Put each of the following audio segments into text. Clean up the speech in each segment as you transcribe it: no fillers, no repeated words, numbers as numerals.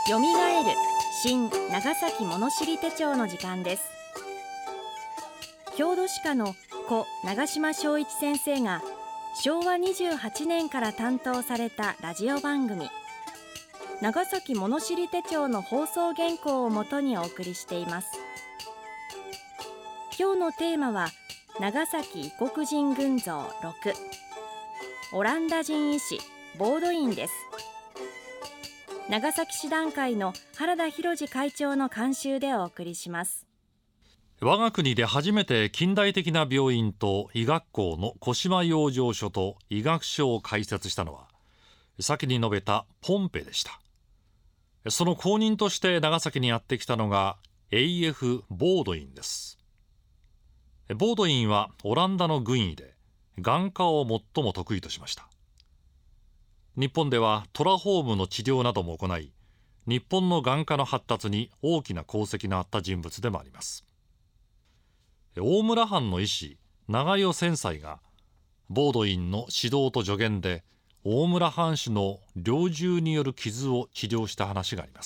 よみがえる新長崎物知り手帳の時間です。郷土史家の故長島昭一先生が昭和28年から担当されたラジオ番組長崎物知り手帳の放送原稿をもとにお送りしています。今日のテーマは長崎異国人群像6、オランダ人医師ボードインです。長崎市団会の原田博次会長の監修でお送りします。 我が国で初めて近代的な病院と医学校の小島養生所と医学所を開設したのは先に述べたポンペでした。その後任として長崎にやってきたのが A.F. ボードインです。ボードインはオランダの軍医で眼科を最も得意としました。日本ではトラホームの治療なども行い、日本の眼科の発達に大きな功績のあった人物でもあります。大村藩の医師長与千斎がボードインの指導と助言で大村藩主の猟銃による傷を治療した話があります。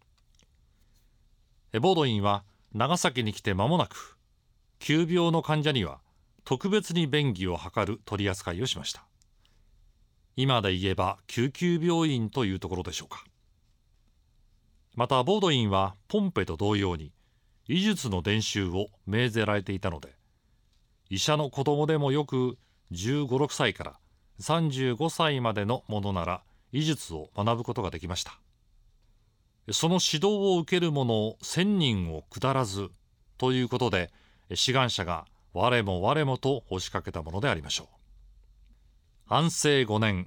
ボードインは長崎に来て間もなく急病の患者には特別に便宜を図る取り扱いをしました。今で言えば救急病院というところでしょうか。またボードインはポンペと同様に医術の伝習を命ぜられていたので、医者の子供でもよく15、6歳から35歳までのものなら医術を学ぶことができました。その指導を受ける者1000人を下らずということで、志願者が我も我もと押しかけたものでありましょう。安政5年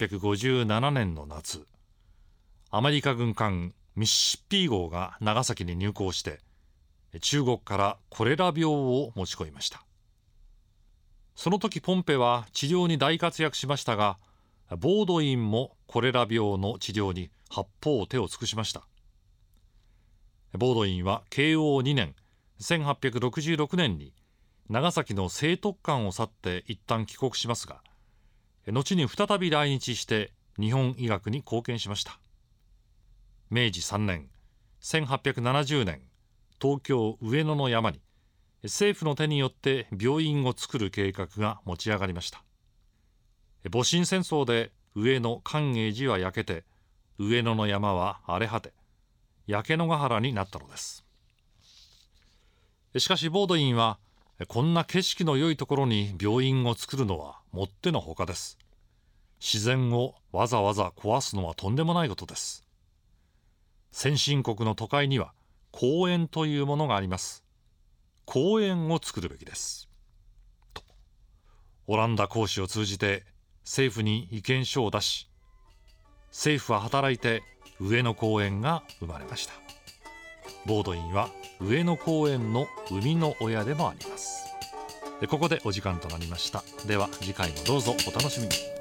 1857年の夏、アメリカ軍艦ミシシッピー号が長崎に入港して中国からコレラ病を持ち込みました。その時ポンペは治療に大活躍しましたが、ボードインもコレラ病の治療に八方手を尽くしました。ボードインは慶応2年1866年に長崎の清徳館を去って一旦帰国しますが、後に再び来日して日本医学に貢献しました。明治3年1870年、東京上野の山に政府の手によって病院を作る計画が持ち上がりました。戊辰戦争で上野寛永寺は焼けて、上野の山は荒れ果て、焼け野ヶ原になったのです。しかしボードインはこんな景色の良いところに病院を作るのはもってのほかです。自然をわざわざ壊すのはとんでもないことです。先進国の都会には公園というものがあります。公園を作るべきです。と、オランダ公使を通じて政府に意見書を出し、政府は働いて上野公園が生まれました。ボードインは上野公園の生みの親でもあります。ここでお時間となりました。では次回もどうぞお楽しみに。